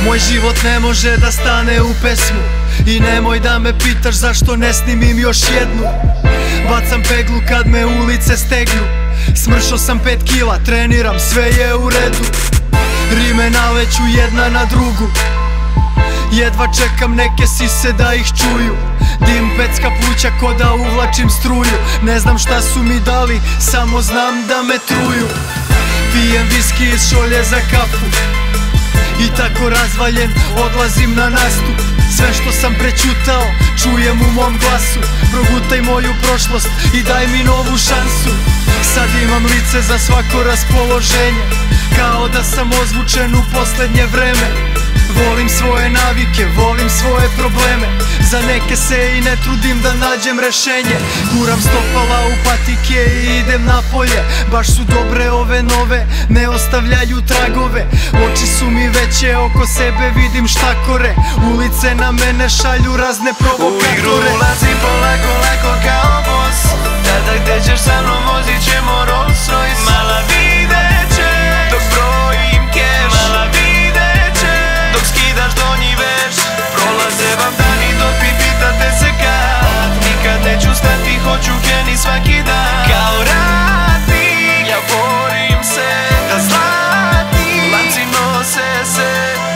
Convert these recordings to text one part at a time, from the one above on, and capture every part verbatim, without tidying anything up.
Moj život ne može da stane u pesmu i nemoj da me pitaš zašto ne snimim još jednu. Bacam peglu kad me ulice stegnu, smršao sam pet kila, treniram, sve je u redu. Rime naleću jedna na drugu, jedva čekam neke sise da ih čuju. Dim pecka pluća ko da uvlačim struju. Ne znam šta su mi dali, samo znam da me truju. Pijem viski iz šolje za kafu i tako razvaljen odlazim na nastup. Sve što sam prećutao čujem u mom glasu. Progutaj moju prošlost i daj mi novu šansu. Sad imam lice za svako raspoloženje, kao da sam ozvučen u poslednje vreme. Volim svoje navike, volim svoje probleme, za neke se i ne trudim da nađem rešenje. Guram stopala u patike i idem napolje, baš su dobre ove nove, ne ostavljaju tragove. Oči su mi veće, oko sebe vidim štakore, ulice na mene šalju razne provokatore. U igru ulazim polako, lako kao boss, tada gde ćeš sa mnom vozit ćemo Rolls Royce. Mala videće, dok brojim keš, mala videće, dok skidaš donji veš. Prolaze vam dani dok vi pitate se kad, nikad neću stati, hoću Kenny svaki dan. Kao ratnik, ja borim se da zlatni lanci nose se.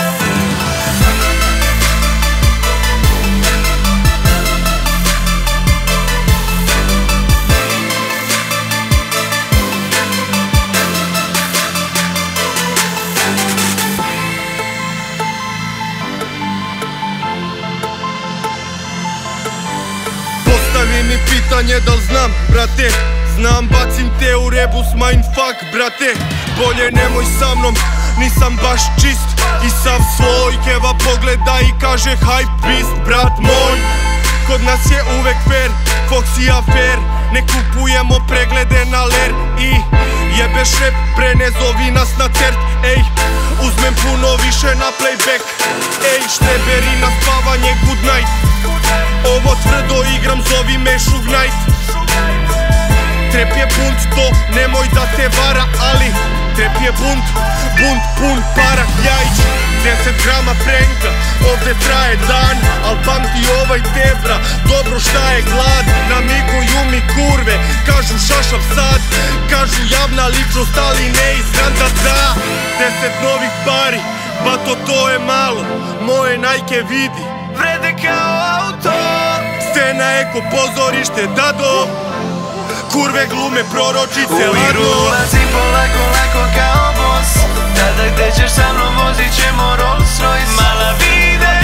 Postavi mi pitanje da li znam, brate. Znam, bacim te u rebus, mindfuck, brate. Bolje nemoj sa mnom, nisam baš čist i sav svoj. Keva pogleda i kaže hype beast, brat moj. Kod nas je uvek fair, Foxy afer. Ne kupujemo preglede na ler i jebeš rap, pre ne zovi nas na cert. Ej, uzmem puno više na playback. Ej, štreberi na spavanje, good night. Ovo tvrdo igram, zovi me Šug Knight. Trep je bunt, to nemoj da te vara, ali trep je bunt, bunt pun para. Jajić, deset grama prenka, ovde traje dan, al pamti ovaj tebra, dobro šta je glad. Namiguju mi kurve, kažu šašav sad, kažu javna ličnost, ali ne iz randata. Deset novih pari, bato to je malo, moje Nike vidi Vrede kao auto, scena eko pozorište, dado. Kurve glume proročice, u igru ulazim polako, lako kao boss, tada gde ćeš sa mnom vozit ćemo Rolls Royce. Mala vide